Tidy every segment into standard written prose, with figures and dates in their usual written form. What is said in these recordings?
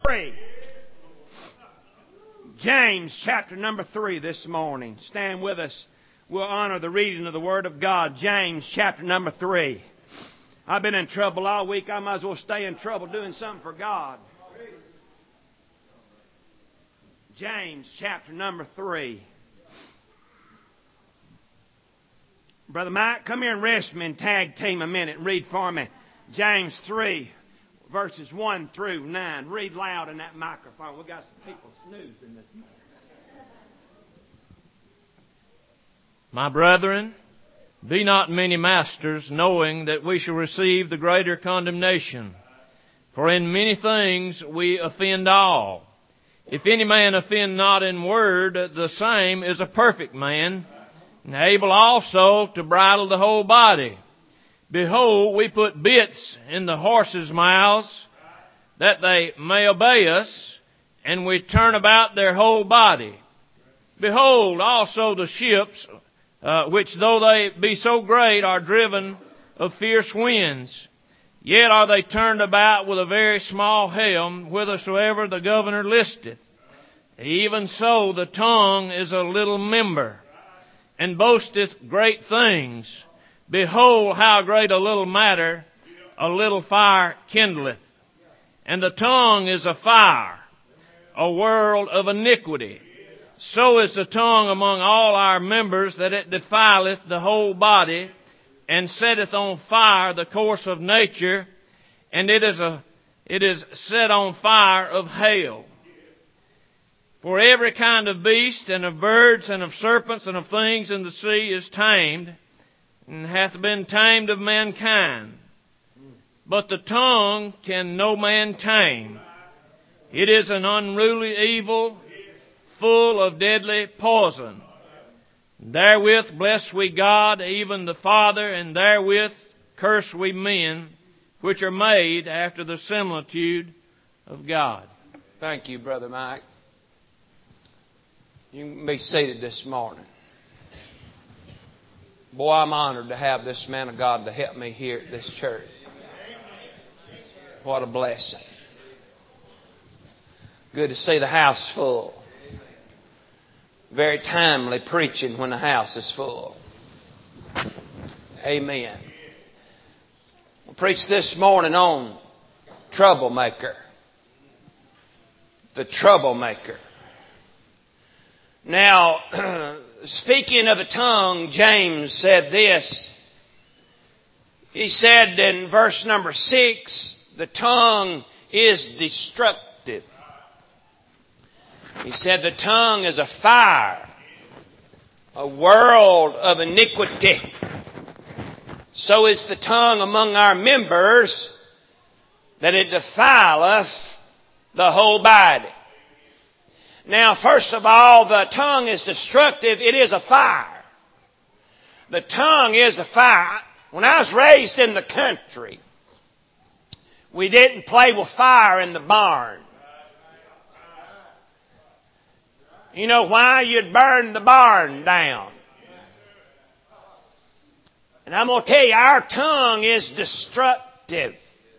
3. James chapter number 3 this morning. Stand with us. We'll honor the reading of the Word of God. James chapter number 3. I've been in trouble all week. I might as well stay in trouble doing something for God. James chapter number 3. Brother Mike, come here and rest me and tag team a minute and read for me. James 3, verses 1 through 9. Read loud in that microphone. We've got some people snoozing this morning. My brethren, be not many masters, knowing that we shall receive the greater condemnation. For in many things we offend all. If any man offend not in word, the same is a perfect man, and able also to bridle the whole body. Behold, we put bits in the horses' mouths, that they may obey us, and we turn about their whole body. Behold, also the ships, which though they be so great, are driven of fierce winds, yet are they turned about with a very small helm, whithersoever the governor listeth. Even so the tongue is a little member, and boasteth great things. Behold, how great a little matter a little fire kindleth. And the tongue is a fire, a world of iniquity. So is the tongue among all our members, that it defileth the whole body, and setteth on fire the course of nature, and it is set on fire of hell. For every kind of beast, and of birds, and of serpents, and of things in the sea is tamed, and hath been tamed of mankind. But the tongue can no man tame. It is an unruly evil, full of deadly poison. Therewith bless we God, even the Father, and therewith curse we men, which are made after the similitude of God. Thank you, Brother Mike. You can be seated this morning. Boy, I'm honored to have this man of God to help me here at this church. What a blessing. Good to see the house full. Very timely preaching when the house is full. Amen. We'll preach this morning on troublemaker. The troublemaker. Now, speaking of the tongue, James said this. He said in verse number 6, the tongue is destructive. He said the tongue is a fire, a world of iniquity. So is the tongue among our members, that it defileth the whole body. Now, first of all, the tongue is destructive. It is a fire. The tongue is a fire. When I was raised in the country, we didn't play with fire in the barn. You know why? You'd burn the barn down. And I'm going to tell you, our tongue is destructive.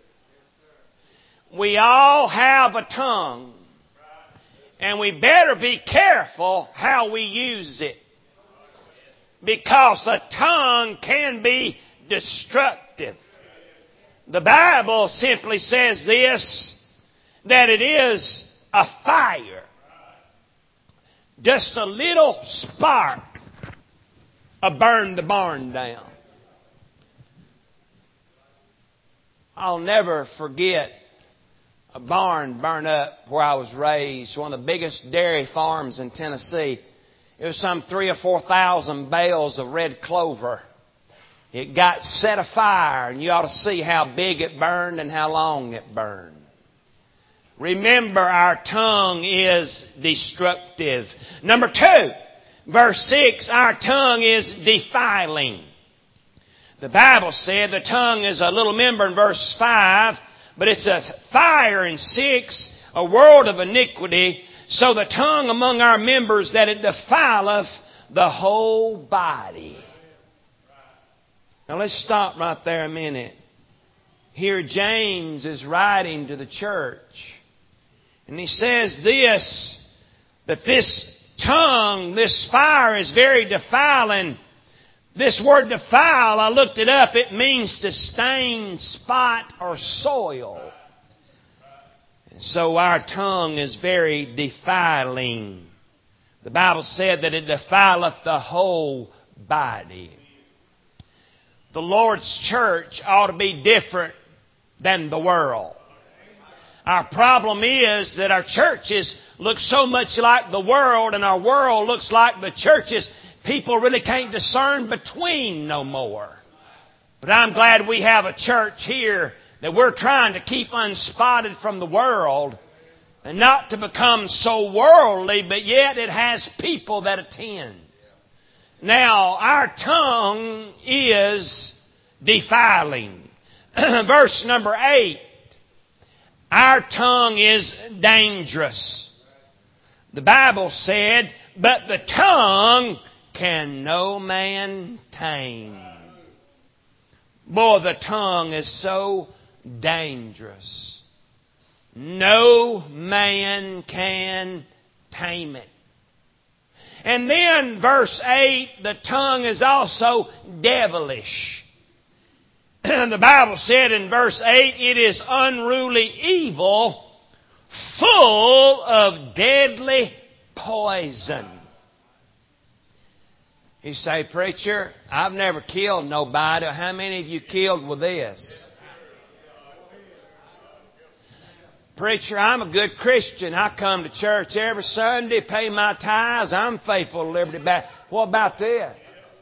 We all have a tongue. And we better be careful how we use it. Because a tongue can be destructive. The Bible simply says this, that it is a fire. Just a little spark will burn the barn down. I'll never forget a barn burned up where I was raised, one of the biggest dairy farms in Tennessee. It was some 3,000 or 4,000 bales of red clover. It got set afire, and you ought to see how big it burned and how long it burned. Remember, our tongue is destructive. Number 2, verse 6, our tongue is defiling. The Bible said the tongue is a little member in verse 5, but it's a fire in 6, a world of iniquity. So the tongue among our members, that it defileth the whole body. Now let's stop right there a minute. Here James is writing to the church. And he says this, that this tongue, this fire is very defiling. This word defile, I looked it up, it means to stain, spot, or soil. So our tongue is very defiling. The Bible said that it defileth the whole body. The Lord's church ought to be different than the world. Our problem is that our churches look so much like the world, and our world looks like the churches. People really can't discern between no more. But I'm glad we have a church here that we're trying to keep unspotted from the world and not to become so worldly, but yet it has people that attend. Now, our tongue is defiling. Verse number 8. Our tongue is dangerous. The Bible said, but the tongue can no man tame. Boy, the tongue is so dangerous. No man can tame it. And then verse 8, the tongue is also devilish. The Bible said in verse 8, it is unruly evil, full of deadly poison. You say, preacher, I've never killed nobody. How many of you killed with this? Preacher, I'm a good Christian. I come to church every Sunday, pay my tithes. I'm faithful to Liberty Baptist. What about this?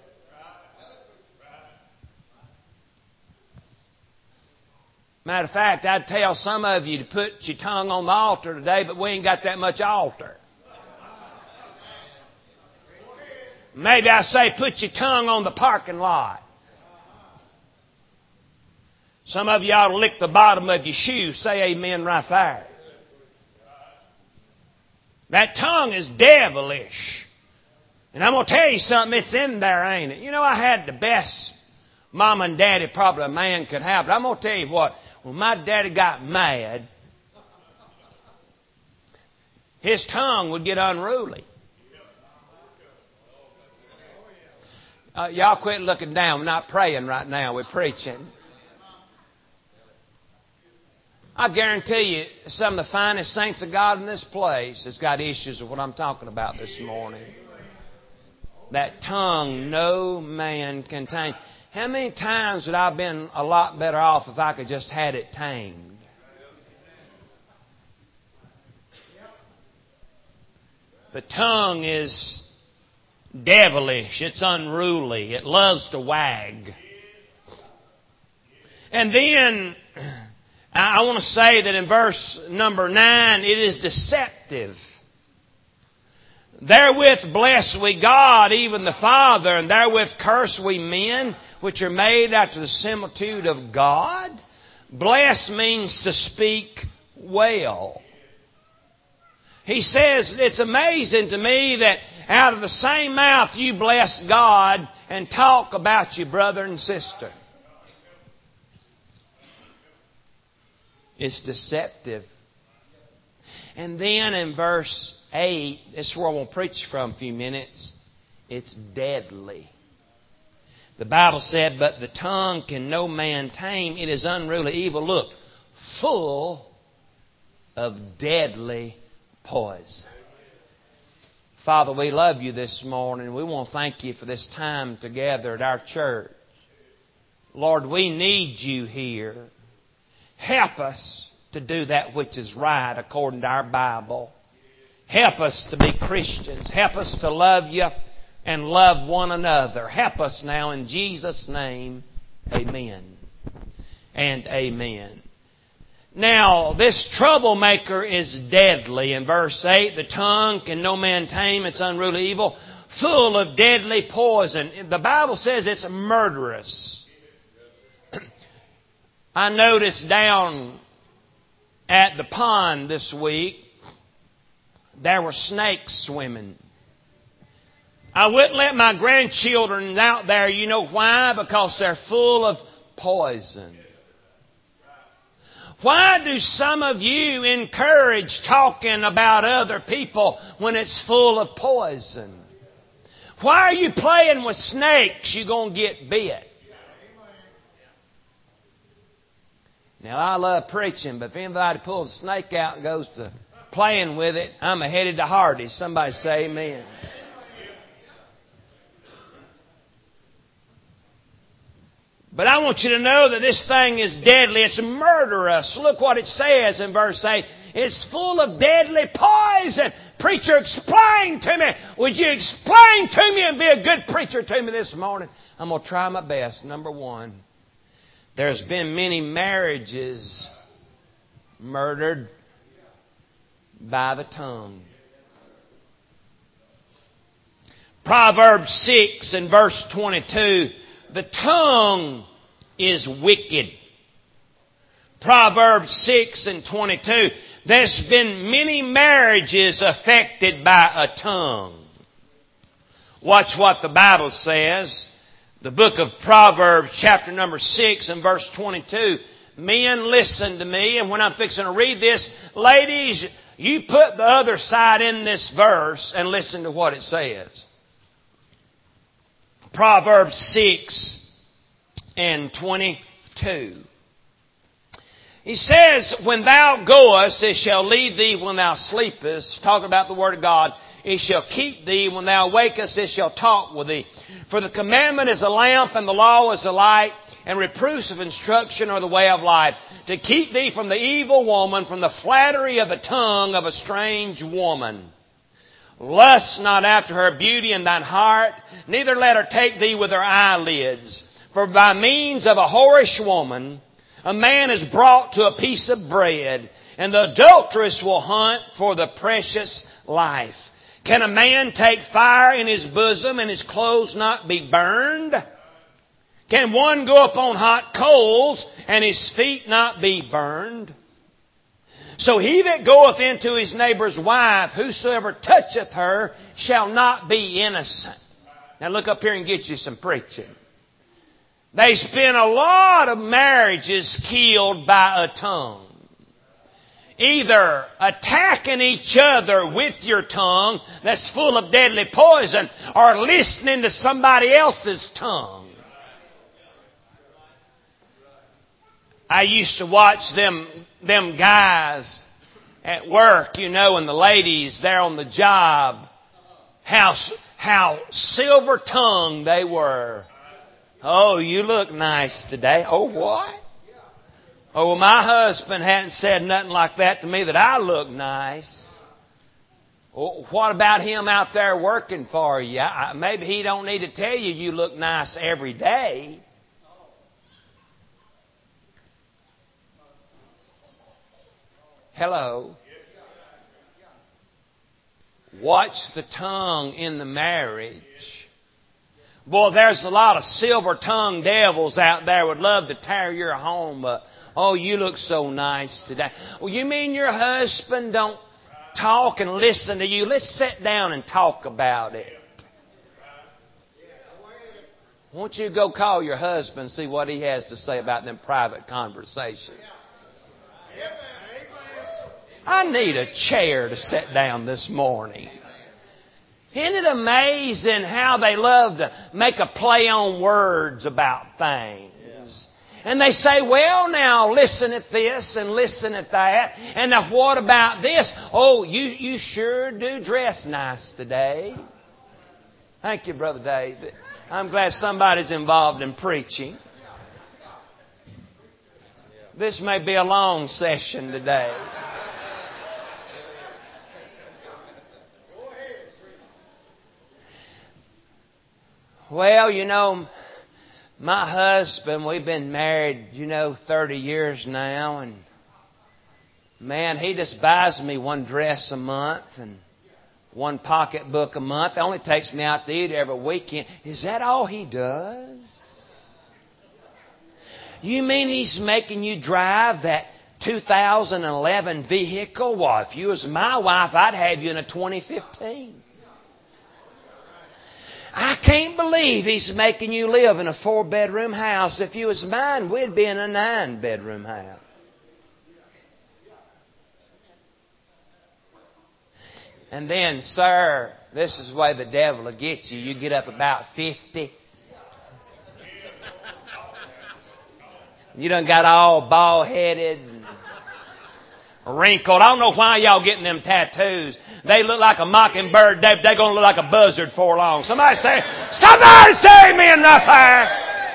Matter of fact, I'd tell some of you to put your tongue on the altar today, but we ain't got that much altar. Maybe I say put your tongue on the parking lot. Some of you ought to lick the bottom of your shoe. Say amen right there. That tongue is devilish. And I'm going to tell you something, it's in there, ain't it? You know, I had the best mom and daddy probably a man could have. But I'm going to tell you what, when my daddy got mad, his tongue would get unruly. Y'all quit looking down. We're not praying right now. We're preaching. I guarantee you, some of the finest saints of God in this place has got issues of what I'm talking about this morning. That tongue no man can tame. How many times would I have been a lot better off if I could just had it tamed? The tongue is devilish. It's unruly. It loves to wag. And then I want to say that in verse number 9, it is deceptive. Therewith bless we God, even the Father, and therewith curse we men, which are made after the similitude of God. Bless means to speak well. He says, it's amazing to me that out of the same mouth you bless God and talk about your brother and sister. It's deceptive. And then in verse 8, this is where I want to preach from a few minutes. It's deadly. The Bible said, but the tongue can no man tame. It is unruly evil. Look, full of deadly poison. Father, we love you this morning. We want to thank you for this time together at our church. Lord, we need you here. Help us to do that which is right according to our Bible. Help us to be Christians. Help us to love you and love one another. Help us now in Jesus' name. Amen and amen. Now, this troublemaker is deadly. In verse 8, the tongue can no man tame. It's unruly evil, full of deadly poison. The Bible says it's murderous. I noticed down at the pond this week, there were snakes swimming. I wouldn't let my grandchildren out there. You know why? Because they're full of poison. Why do some of you encourage talking about other people when it's full of poison? Why are you playing with snakes? You're going to get bit. Now, I love preaching, but if anybody pulls a snake out and goes to playing with it, I'm headed to Hardee's. Somebody say amen. But I want you to know that this thing is deadly. It's murderous. Look what it says in verse 8. It's full of deadly poison. Preacher, explain to me. Would you explain to me and be a good preacher to me this morning? I'm going to try my best. Number one, there's been many marriages murdered by the tongue. Proverbs 6 and verse 22, the tongue is wicked. Proverbs 6 and 22, there's been many marriages affected by a tongue. Watch what the Bible says. The book of Proverbs, chapter number 6 and verse 22. Men, listen to me, and when I'm fixing to read this, ladies, you put the other side in this verse and listen to what it says. Proverbs 6 and 22. He says, when thou goest, it shall lead thee when thou sleepest. Talking about the Word of God. It shall keep thee when thou wakest, it shall talk with thee. For the commandment is a lamp, and the law is a light, and reproofs of instruction are the way of life. To keep thee from the evil woman, from the flattery of the tongue of a strange woman. Lust not after her beauty in thine heart, neither let her take thee with her eyelids. For by means of a whorish woman, a man is brought to a piece of bread, and the adulteress will hunt for the precious life. Can a man take fire in his bosom and his clothes not be burned? Can one go upon hot coals and his feet not be burned? So he that goeth into his neighbor's wife, whosoever toucheth her, shall not be innocent. Now look up here and get you some preaching. There's been a lot of marriages killed by a tongue. Either attacking each other with your tongue that's full of deadly poison, or listening to somebody else's tongue. I used to watch them guys at work, you know, and the ladies there on the job, how silver-tongued they were. Oh, you look nice today. Oh, what? Oh, well, my husband hadn't said nothing like that to me that I look nice. Well, what about him out there working for you? Maybe he don't need to tell you you look nice every day. Hello. Watch the tongue in the marriage. Boy, there's a lot of silver-tongued devils out there would love to tear your home up. Oh, you look so nice today. Well, you mean your husband don't talk and listen to you? Let's sit down and talk about it. Won't you go call your husband and see what he has to say about them private conversations? I need a chair to sit down this morning. Isn't it amazing how they love to make a play on words about things? And they say, well, now listen at this and listen at that. And now what about this? Oh, you sure do dress nice today. Thank you, Brother David. I'm glad somebody's involved in preaching. This may be a long session today. Well, you know, my husband, we've been married, 30 years now, and man, he just buys me one dress a month and one pocketbook a month. It only takes me out to eat every weekend. Is that all he does? You mean he's making you drive that 2011 vehicle? Well, if you was my wife, I'd have you in a 2015. I can't believe he's making you live in a 4-bedroom house. If you was mine, we'd be in a 9-bedroom house. And then, sir, this is the way the devil will get you. You get up about 50. You done got all bald-headed and wrinkled. I don't know why y'all getting them tattoos. They look like a mockingbird. They're going to look like a buzzard before long. Somebody say amen up there.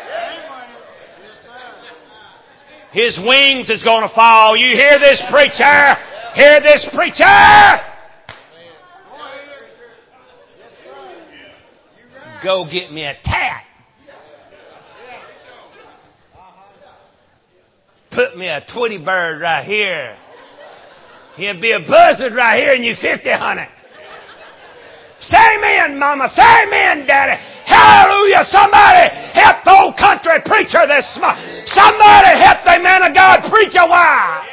His wings is going to fall. You hear this, preacher? Hear this, preacher? Go get me a tat. Put me a Tweety bird right here. He'll be a buzzard right here and you 50, honey. Say amen, mama. Say amen, daddy. Hallelujah. Somebody help the old country preacher this morning. Somebody help the man of God preach a while.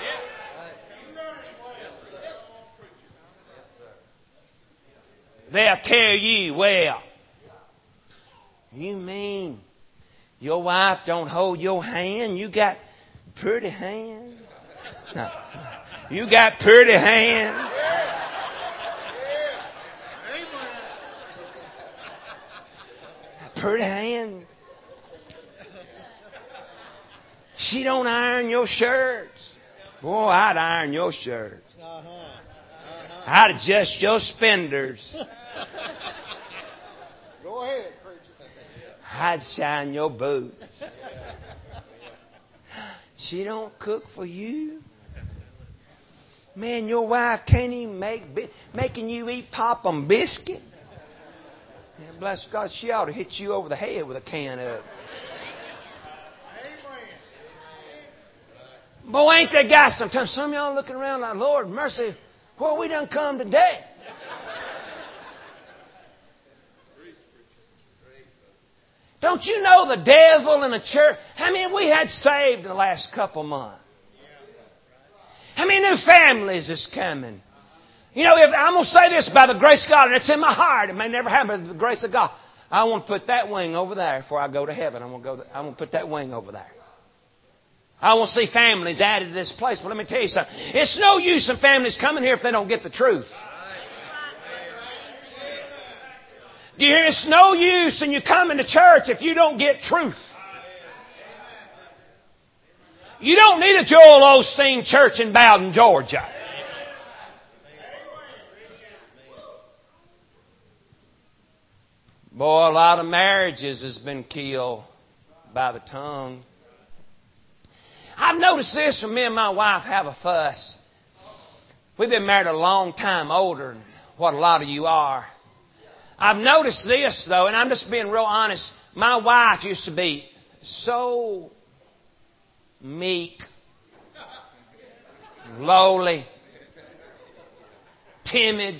They'll tell you, well, you mean your wife don't hold your hand? You got pretty hands? No. You got pretty hands? Pretty hands? She don't iron your shirts. Boy, I'd iron your shirts. I'd adjust your spenders. Go ahead, preacher. I'd shine your boots. She don't cook for you. Man, your wife can't even making you eat Popham biscuit. Man, bless God, she ought to hit you over the head with a can of it. Boy, ain't that guy sometimes? Some of y'all looking around like, Lord mercy, where we done come today? Don't you know the devil in the church? How many we had saved in the last couple months? How many new families is coming? You know, I'm going to say this by the grace of God, and it's in my heart. It may never happen, but the grace of God. I want to put that wing over there before I go to heaven. I want to put that wing over there. I want to see families added to this place. But let me tell you something. It's no use in families coming here if they don't get the truth. Do you hear? It's no use in you coming to church if you don't get truth. You don't need a Joel Osteen church in Bowden, Georgia. Boy, a lot of marriages has been killed by the tongue. I've noticed this when me and my wife have a fuss. We've been married a long time, older than what a lot of you are. I've noticed this, though, and I'm just being real honest. My wife used to be so meek, lowly, timid.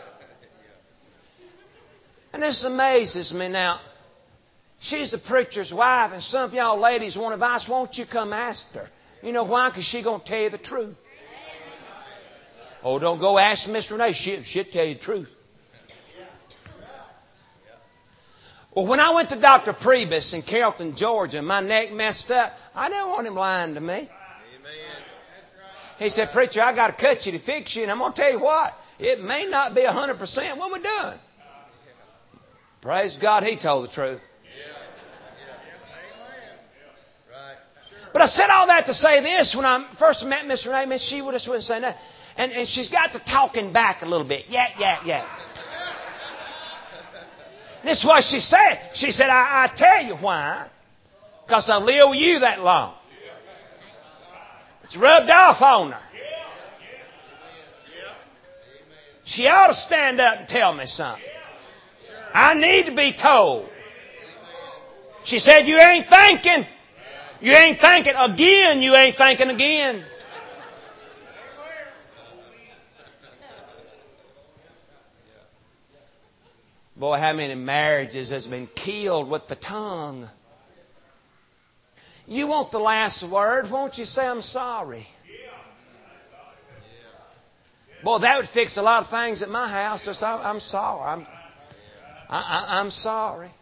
And this amazes me now. She's a preacher's wife, and some of y'all ladies want advice. Won't you come ask her? You know why? Because she's going to tell you the truth. Oh, don't go ask Miss Renee. She'll tell you the truth. Well, when I went to Dr. Priebus in Carrollton, Georgia, my neck messed up. I didn't want him lying to me. He said, preacher, I got to cut you to fix you. And I'm going to tell you what. It may not be 100% what we're doing. Praise God, he told the truth. But I said all that to say this. When I first met Miss Renee, she would just wouldn't say nothing. And she's got to talking back a little bit. Yeah. This is what she said. She said, I tell you why. Because I lived with you that long. It's rubbed off on her. She ought to stand up and tell me something. I need to be told. She said, you ain't thinking. You ain't thinking again. You ain't thinking again. Boy, how many marriages has been killed with the tongue? You want the last word? Won't you say, I'm sorry? Boy, that would fix a lot of things at my house. Just, I'm sorry. I'm sorry.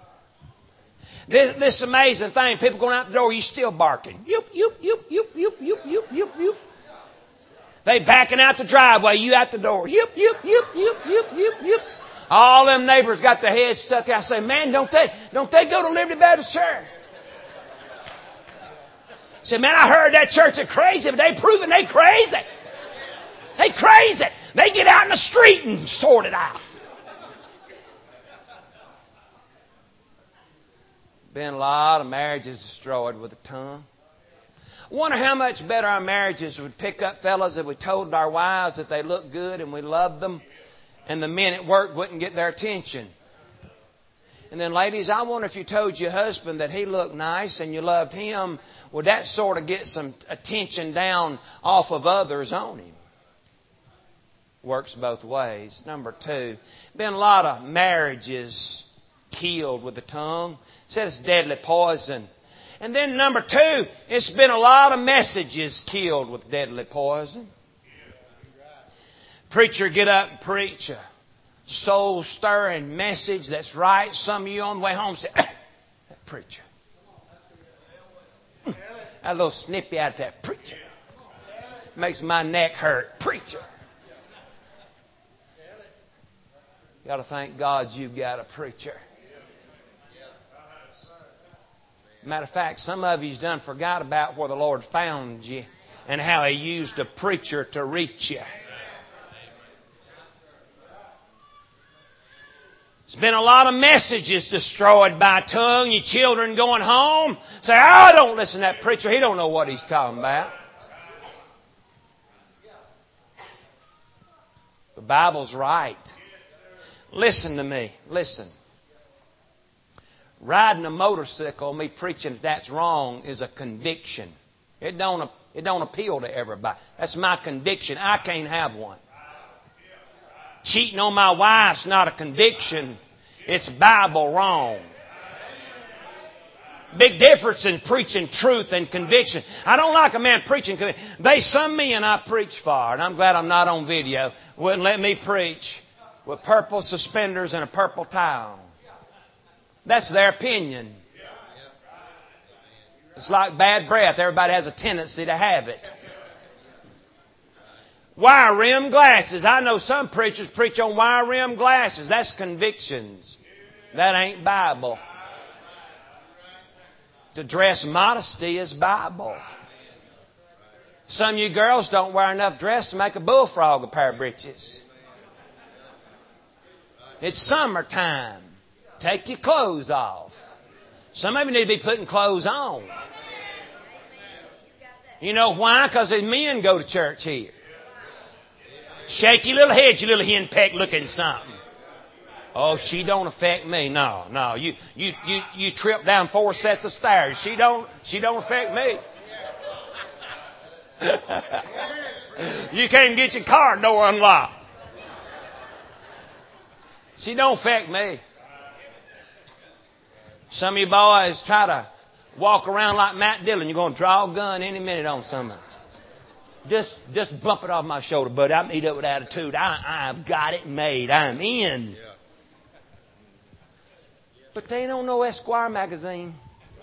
This amazing thing, people going out the door, you still barking. Yoop, yoop, yoop, yoop, yoop, yoop, yoop, yoop, yoop. They backing out the driveway, you out the door. Yip, yip, yip, yip, yip, yip, yip. All them neighbors got their heads stuck out. I say, man, don't they go to Liberty Baptist Church? I said, man, I heard that church is crazy, but they proving they crazy. They crazy. They get out in the street and sort it out. Been a lot of marriages destroyed with the tongue. I wonder how much better our marriages would pick up, fellas, if we told our wives that they looked good and we loved them, and the men at work wouldn't get their attention. And then, ladies, I wonder if you told your husband that he looked nice and you loved him, would that sort of get some attention down off of others on him? Works both ways. Number 2, been a lot of marriages killed with the tongue. It said it's deadly poison. And then number 2, it's been a lot of messages killed with deadly poison. Preacher get up and preach a soul-stirring message that's right. Some of you on the way home say, that preacher. A little snippy out of that preacher. Makes my neck hurt. Preacher. You ought to thank God you've got a preacher. Matter of fact, some of you's done forgot about where the Lord found you and how He used a preacher to reach you. There's been a lot of messages destroyed by tongue. Your children going home say, oh, don't listen to that preacher. He don't know what he's talking about. The Bible's right. Listen to me. Listen. Riding a motorcycle, me preaching that's wrong, is a conviction. It don't appeal to everybody. That's my conviction. I can't have one. Cheating on my wife's not a conviction. It's Bible wrong. Big difference in preaching truth and conviction. I don't like a man preaching conviction. Some men I preach for, and I'm glad I'm not on video, wouldn't let me preach with purple suspenders and a purple towel. That's their opinion. It's like bad breath. Everybody has a tendency to have it. Wire rim glasses. I know some preachers preach on wire rim glasses. That's convictions. That ain't Bible. To dress modesty is Bible. Some of you girls don't wear enough dress to make a bullfrog a pair of breeches. It's summertime. Take your clothes off. Some of you need to be putting clothes on. You know why? Because the men go to church here. Shake your little head, you little henpeck looking something. Oh, she don't affect me. No. You trip down 4 sets of stairs. She don't affect me. You can't get your car door unlocked. She don't affect me. Some of you boys try to walk around like Matt Dillon. You're going to draw a gun any minute on somebody. Just bump it off my shoulder, buddy. I'm eat up with attitude. I've got it made. I'm in. But they don't know Esquire magazine.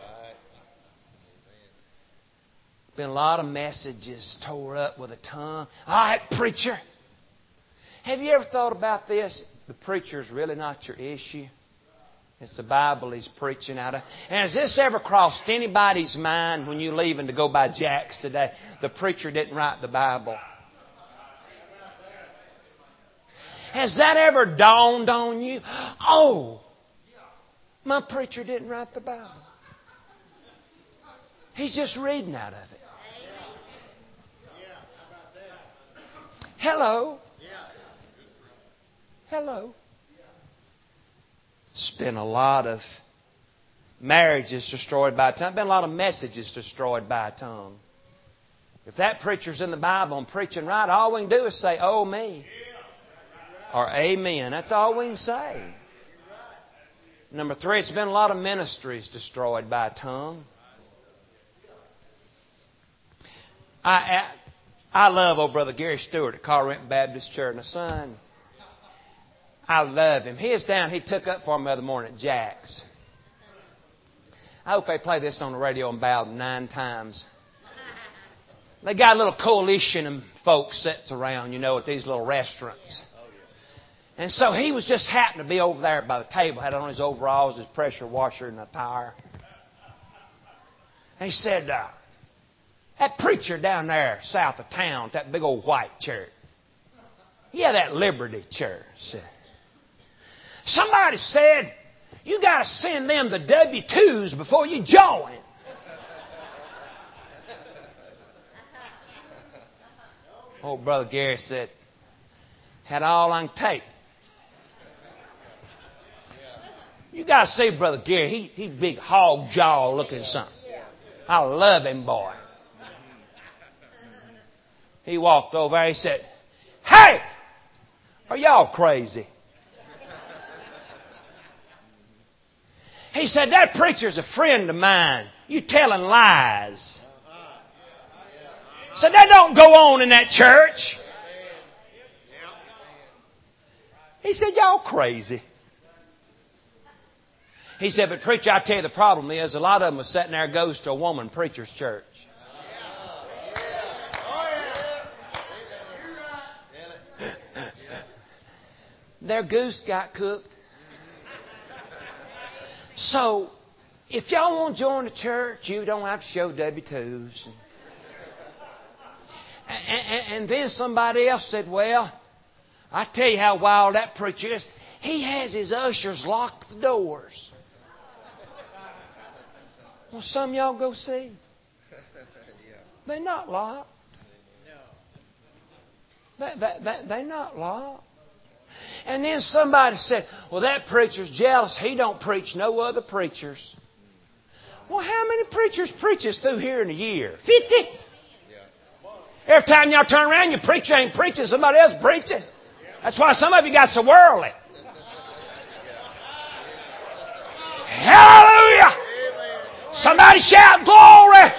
Been a lot of messages tore up with a tongue. All right, preacher. Have you ever thought about this? The preacher's really not your issue. It's the Bible he's preaching out of. And has this ever crossed anybody's mind when you're leaving to go by Jack's today? The preacher didn't write the Bible. Has that ever dawned on you? Oh, my preacher didn't write the Bible. He's just reading out of it. Hello. Hello. It's been a lot of marriages destroyed by a tongue. Been a lot of messages destroyed by a tongue. If that preacher's in the Bible and preaching right, all we can do is say, oh, me. Or amen. That's all we can say. Number 3, it's been a lot of ministries destroyed by a tongue. I love old Brother Gary Stewart at Colorado Baptist Church. And son, I love him. He took up for me the other morning at Jack's. I hope they play this on the radio about 9 times. They got a little coalition of folks sits around, at these little restaurants. And so he was just happened to be over there by the table, had on his overalls, his pressure washer, and a tire. And he said, that preacher down there south of town, that big old white church. Yeah, that Liberty Church. Somebody said, you got to send them the W-2s before you join. Old Brother Gary said, had all I can take. You got to see Brother Gary. He's big hog jaw looking something. I love him, boy. He walked over there. He said, hey, are y'all crazy? He said, that preacher's a friend of mine. You telling lies. So that don't go on in that church. He said, y'all crazy. He said, but preacher, I tell you the problem is a lot of them are sitting there goes to a woman preacher's church. Their goose got cooked. So, if y'all want to join the church, you don't have to show W-2s. And then somebody else said, well, I tell you how wild that preacher is. He has his ushers lock the doors. Well, some of y'all go see. They're not locked. They're not locked. And then somebody said, well, that preacher's jealous. He don't preach no other preachers. Well, how many preachers preaches through here in a year? 50? Every time y'all turn around, your preacher ain't preaching. Somebody else preaching. That's why some of you got so worldly. Hallelujah! Somebody shout glory!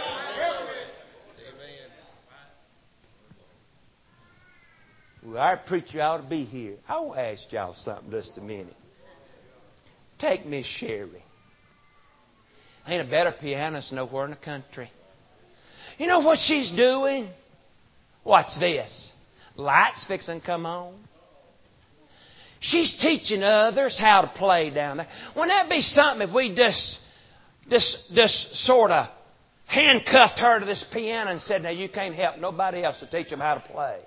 Well, our preacher ought to be here. I want to ask y'all something just a minute. Take Miss Sherry. Ain't a better pianist nowhere in the country. You know what she's doing? Watch this. Lights fixing to come on. She's teaching others how to play down there. Wouldn't that be something if we just sort of handcuffed her to this piano and said, now you can't help nobody else to teach them how to play?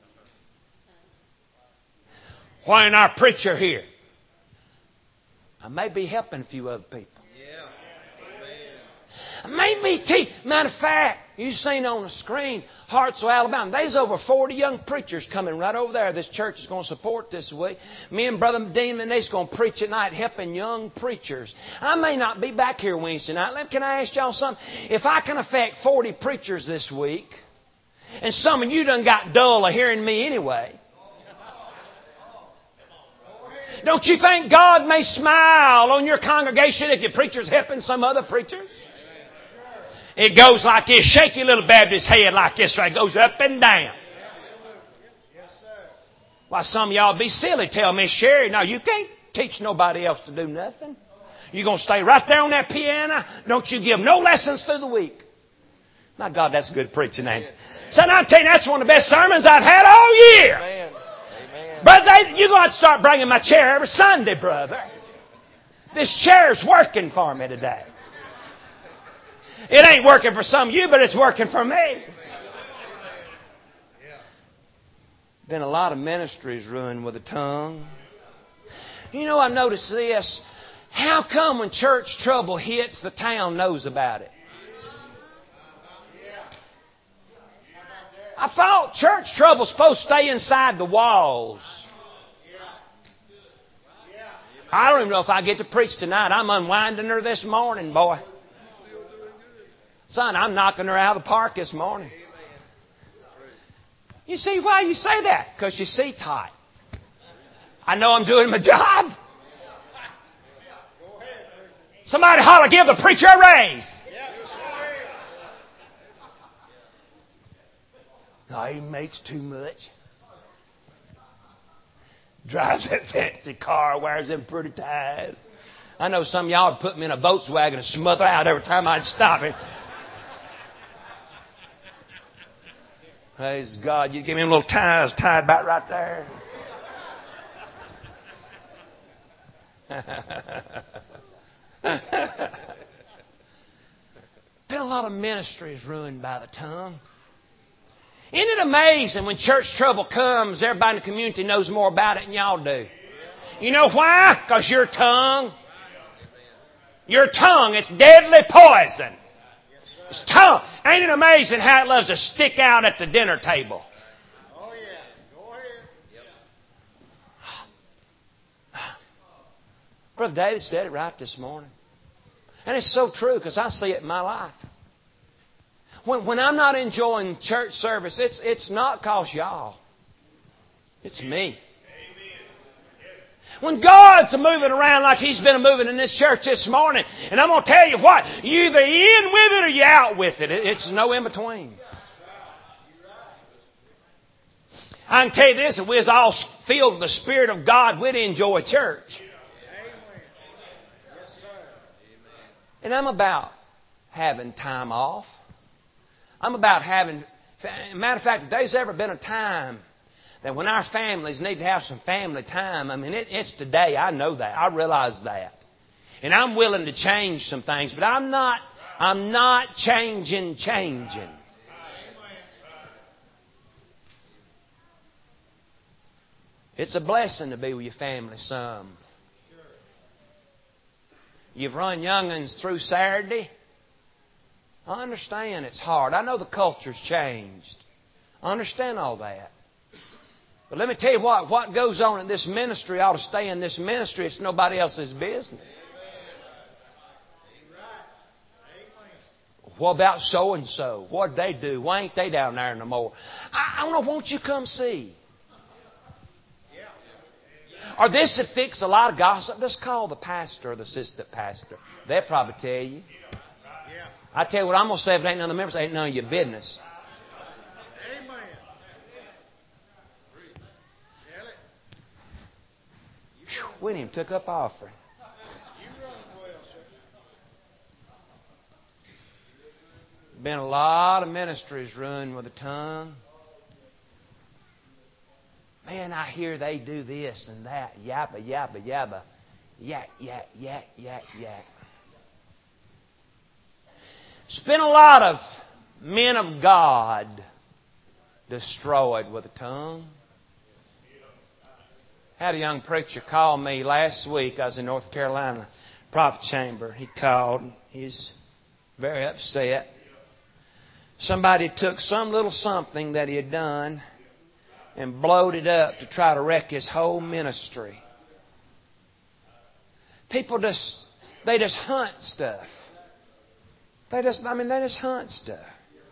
Why ain't our preacher here? I may be helping a few other people. Maybe matter of fact, you seen on the screen, Hartsville, Alabama. There's over 40 young preachers coming right over there. This church is going to support this week. Me and Brother Dean and they's going to preach at night helping young preachers. I may not be back here Wednesday night. Can I ask y'all something? If I can affect 40 preachers this week, and some of you done got dull of hearing me anyway, don't you think God may smile on your congregation if your preacher's helping some other preachers? It goes like this. Shake your little Baptist head like this. Right? It goes up and down. Why, some of y'all be silly. Tell Miss Sherry, no, you can't teach nobody else to do nothing. You're going to stay right there on that piano. Don't you give no lessons through the week. My God, that's good preaching, ain't it? Son, I'm telling you, that's one of the best sermons I've had all year. Amen. Brother, you're going to start bringing my chair every Sunday, brother. This chair's working for me today. It ain't working for some of you, but it's working for me. Been a lot of ministries ruined with the tongue. You know, I noticed this. How come when church trouble hits, the town knows about it? I thought church trouble's supposed to stay inside the walls. I don't even know if I get to preach tonight. I'm unwinding her this morning, boy. Son, I'm knocking her out of the park this morning. You see why you say that? Because your seat's hot. I know I'm doing my job. Somebody holler, give the preacher a raise. No, he makes too much. Drives that fancy car, wears them pretty ties. I know some of y'all would put me in a Volkswagen and smother out every time I'd stop him. Praise God. You give me them little ties tied about right there. Been a lot of ministries ruined by the tongue. Isn't it amazing when church trouble comes, everybody in the community knows more about it than y'all do? You know why? Because your tongue, it's deadly poison. It's tongue. Ain't it amazing how it loves to stick out at the dinner table? Oh, yeah. Go ahead. Brother David said it right this morning. And it's so true because I see it in my life. When I'm not enjoying church service, it's not because y'all. It's me. When God's moving around like He's been moving in this church this morning, and I'm going to tell you what, you're either in with it or you're out with it. It's no in between. I can tell you this, if we was all filled with the Spirit of God, we'd enjoy church. And I'm about having time off. I'm about having... Matter of fact, if there's ever been a time that when our families need to have some family time, I mean, it's today. I know that. I realize that. And I'm willing to change some things, but I'm not changing. It's a blessing to be with your family some. You've run young'uns through Saturday. I understand it's hard. I know the culture's changed. I understand all that. But let me tell you what goes on in this ministry ought to stay in this ministry. It's nobody else's business. What about so-and-so? What'd they do? Why ain't they down there no more? I don't know. Won't you come see? Or this would fix a lot of gossip. Just call the pastor or the assistant pastor. They'll probably tell you. I tell you what I'm going to say if it ain't none of the members, it ain't none of your business. Amen. We didn't even took up offering. Been a lot of ministries ruined with the tongue. Man, I hear they do this and that. Yappa, yappa, yappa. Yak, yak, yak, yak, yak. It's been a lot of men of God destroyed with the tongue. Had a young preacher call me last week. I was in North Carolina, prophet chamber. He called. He's very upset. Somebody took some little something that he had done and blowed it up to try to wreck his whole ministry. People just hunt stuff. They just hunt stuff.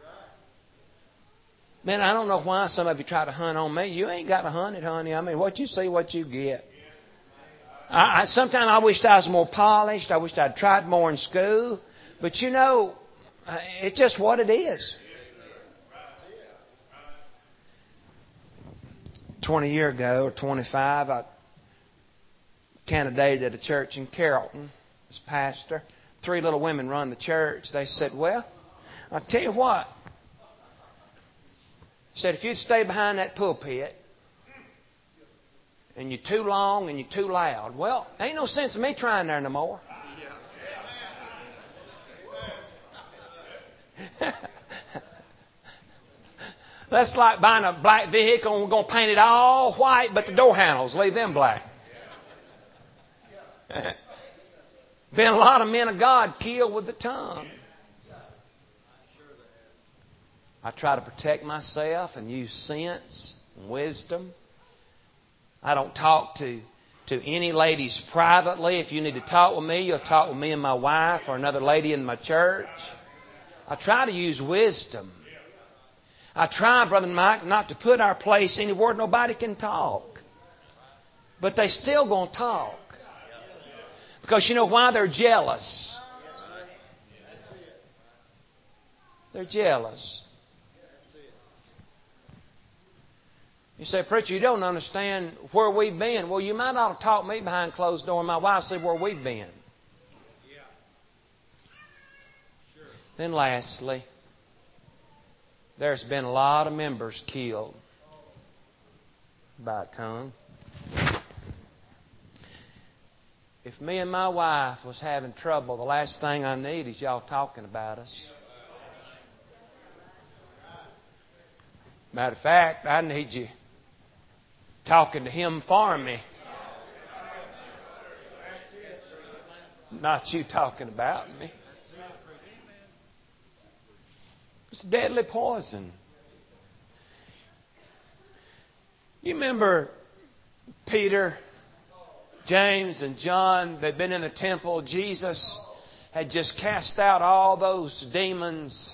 Man, I don't know why some of you try to hunt on me. You ain't got to hunt it, honey. I mean, what you see, what you get. Sometimes I wish I was more polished. I wish I'd tried more in school. But you know, it's just what it is. 20 years ago, or 25, I candidated at a church in Carrollton as pastor. 3 little women run the church. They said, well, I'll tell you what. Said, if you'd stay behind that pulpit and you're too long and you're too loud, well, ain't no sense in me trying there no more. That's like buying a black vehicle and we're going to paint it all white, but the door handles, leave them black. Been a lot of men of God killed with the tongue. I try to protect myself and use sense and wisdom. I don't talk to any ladies privately. If you need to talk with me, you'll talk with me and my wife or another lady in my church. I try to use wisdom. I try, Brother Mike, not to put our place anywhere nobody can talk. But they still going to talk. Because you know why? They're jealous. They're jealous. You say, preacher, you don't understand where we've been. Well, you might ought to talk me behind closed door and my wife see where we've been. Then lastly, There's been a lot of members killed by a tongue. If me and my wife was having trouble, the last thing I need is y'all talking about us. Matter of fact, I need you talking to Him for me. Not you talking about me. It's deadly poison. You remember Peter, James, and John? They'd been in the temple. Jesus had just cast out all those demons.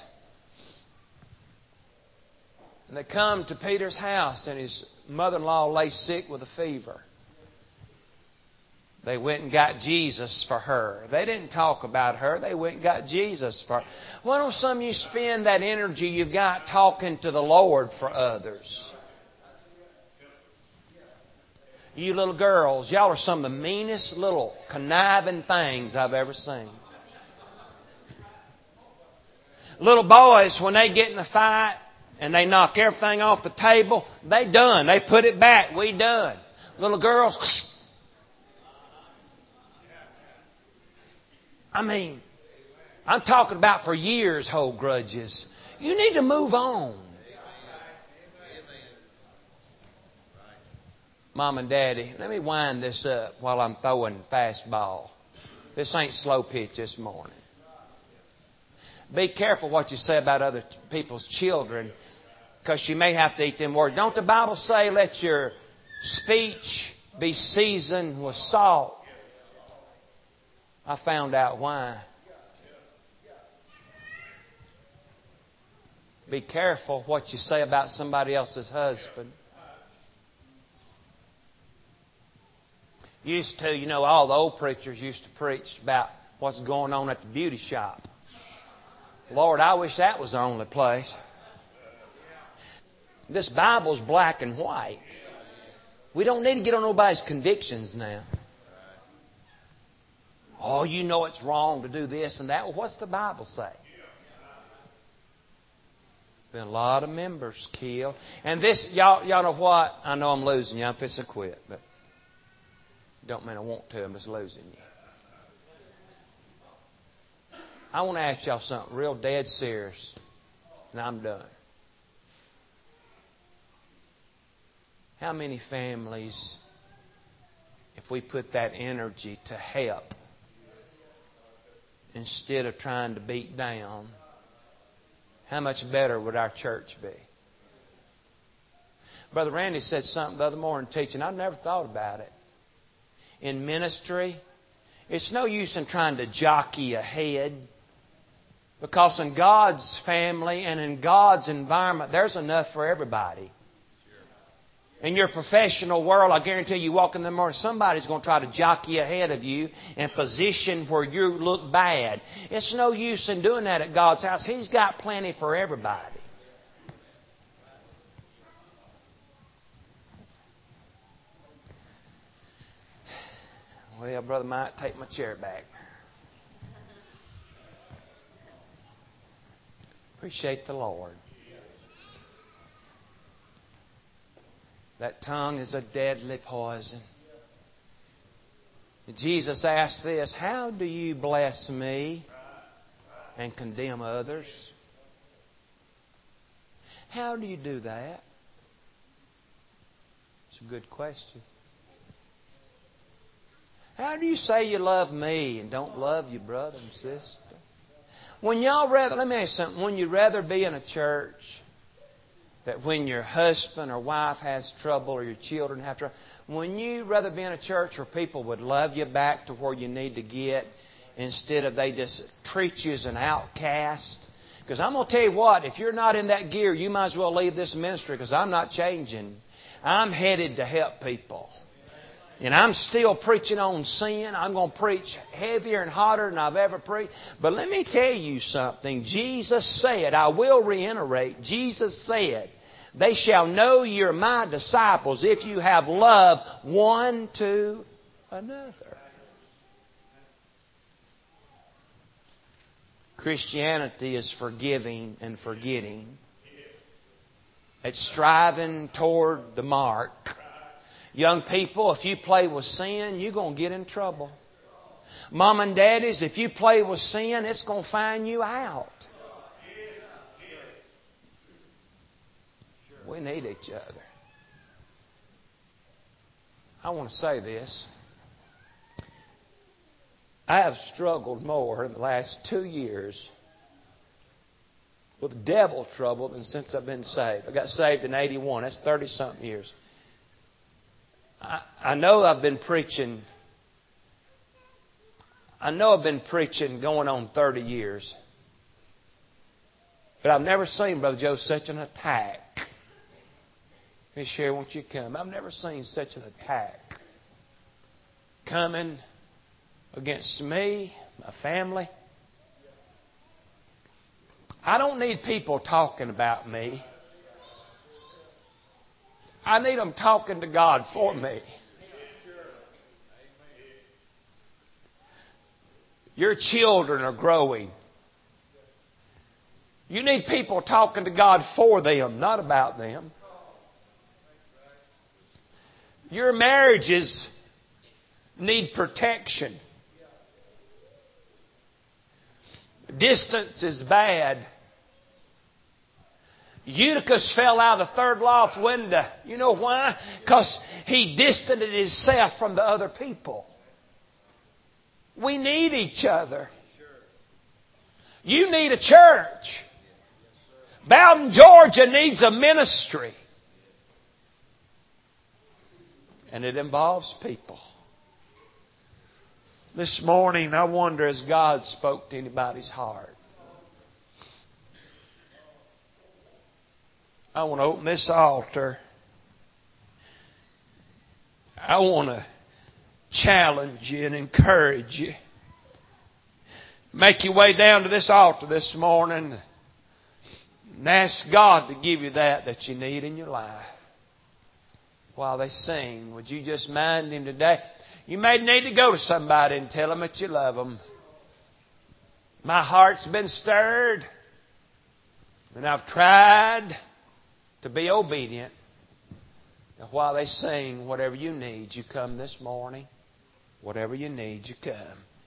And they come to Peter's house, and his mother-in-law lay sick with a fever. They went and got Jesus for her. They didn't talk about her. They went and got Jesus for her. Why don't some of you spend that energy you've got talking to the Lord for others? You little girls, y'all are some of the meanest little conniving things I've ever seen. Little boys, when they get in a fight and they knock everything off the table, they done. They put it back. We done. Little girls, I'm talking about for years hold grudges. You need to move on. Mom and Daddy, let me wind this up while I'm throwing fastball. This ain't slow pitch this morning. Be careful what you say about other people's children, because you may have to eat them words. Don't the Bible say, let your speech be seasoned with salt? I found out why. Be careful what you say about somebody else's husband. Used to, all the old preachers used to preach about what's going on at the beauty shop. Lord, I wish that was the only place. This Bible's black and white. We don't need to get on nobody's convictions now. Oh, you know it's wrong to do this and that. Well, what's the Bible say? Been a lot of members killed. And this, y'all know what? I know I'm losing you. I'm fixing to quit. But don't mean I want to. I'm just losing you. I want to ask y'all something real dead serious. And I'm done. How many families, if we put that energy to help instead of trying to beat down, how much better would our church be? Brother Randy said something the other morning teaching. I've never thought about it. In ministry, it's no use in trying to jockey ahead, because in God's family and in God's environment, there's enough for everybody. In your professional world, I guarantee you walk in the morning, somebody's going to try to jockey ahead of you and position where you look bad. It's no use in doing that at God's house. He's got plenty for everybody. Well, Brother Mike, take my chair back. Appreciate the Lord. That tongue is a deadly poison. Jesus asked this, how do you bless me and condemn others? How do you do that? It's a good question. How do you say you love me and don't love your brother and sister? Let me ask you something. When you'd rather be in a church that when your husband or wife has trouble or your children have trouble, when you rather be in a church where people would love you back to where you need to get instead of they just treat you as an outcast? Because I'm going to tell you what, if you're not in that gear, you might as well leave this ministry, because I'm not changing. I'm headed to help people. And I'm still preaching on sin. I'm going to preach heavier and hotter than I've ever preached. But let me tell you something. Jesus said, I will reiterate, Jesus said, they shall know you're my disciples if you have love one to another. Christianity is forgiving and forgetting. It's striving toward the mark. Young people, if you play with sin, you're going to get in trouble. Mom and daddies, if you play with sin, it's going to find you out. We need each other. I want to say this. I have struggled more in the last 2 years with devil trouble than since I've been saved. I got saved in 81. That's 30-something years. I know I've been preaching. I know I've been preaching going on 30 years. But I've never seen, Brother Joe, such an attack. Miss Sherry, won't you come? I've never seen such an attack coming against me, my family. I don't need people talking about me. I need them talking to God for me. Your children are growing. You need people talking to God for them, not about them. Your marriages need protection. Distance is bad. Eutychus fell out of the third loft window. You know why? Because he distanced himself from the other people. We need each other. You need a church. Bowden, Georgia needs a ministry. And it involves people. This morning, I wonder as God spoke to anybody's heart. I want to open this altar. I want to challenge you and encourage you. Make your way down to this altar this morning and ask God to give you that you need in your life. While they sing, would you just mind Him today? You may need to go to somebody and tell them that you love them. My heart's been stirred, and I've tried to be obedient. Now, while they sing, whatever you need, you come this morning. Whatever you need, you come.